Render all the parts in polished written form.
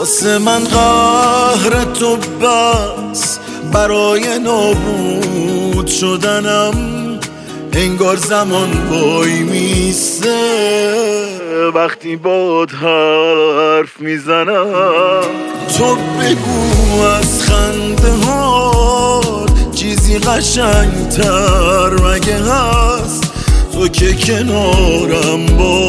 واسه من قهر تو بس، برای نابود شدنم انگار زمان وای میسته. وقتی باد حرف میزنم تو بگو از خنده ها چیزی قشنگتر مگه هست؟ تو که کنارم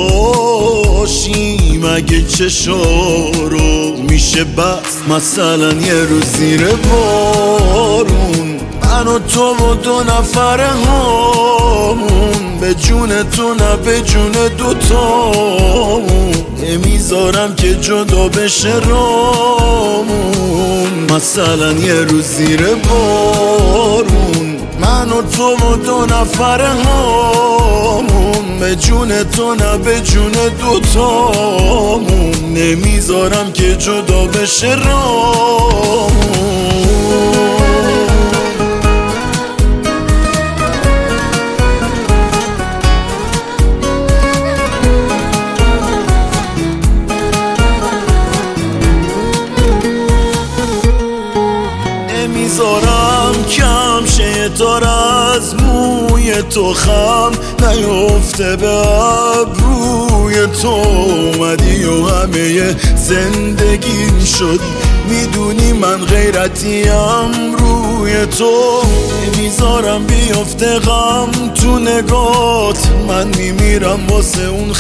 باشی مگه چشارو میشه بس؟ مثلا یه روز زیر بارون من و تو و دو نفره هامون، به جون تو نه به جون دوتامون، نمیذارم که جدا بشه رامون. مثلا یه روز زیر بارون من و تو و دو نفره هامون، به جون تو نه به جون دوتامون، نمیذارم که جدا بشه رامون. نمیذارم کم شه تار از موی تو خم نیفته به ابروی تو. اومدی و همه زندگی شدی، میدونی من غیرتیم روی تو. نمیذارم بیفته غم تو نگات، من میمیرم واسه اون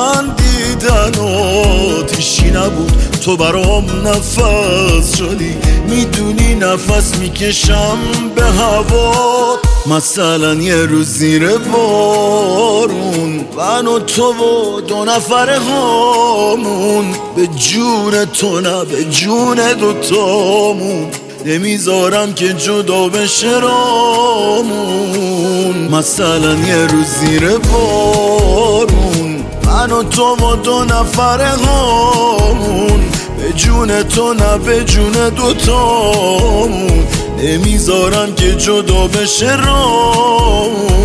خندیدنات. هیچی نبود تو برام نفس شدی، میدونی نفس میکشم به هوا. مثلا یه روز زیر بارون من و تو و دو نفره هامون، به جون تو نه به جون دوتامون، نمیذارم که جدا بشه رامون. مثلا یه روز زیر بارون من و تو و دو نفره هامون، به جون تو نه به جون دوتامون، نمیذارم که جدا بشه رامون.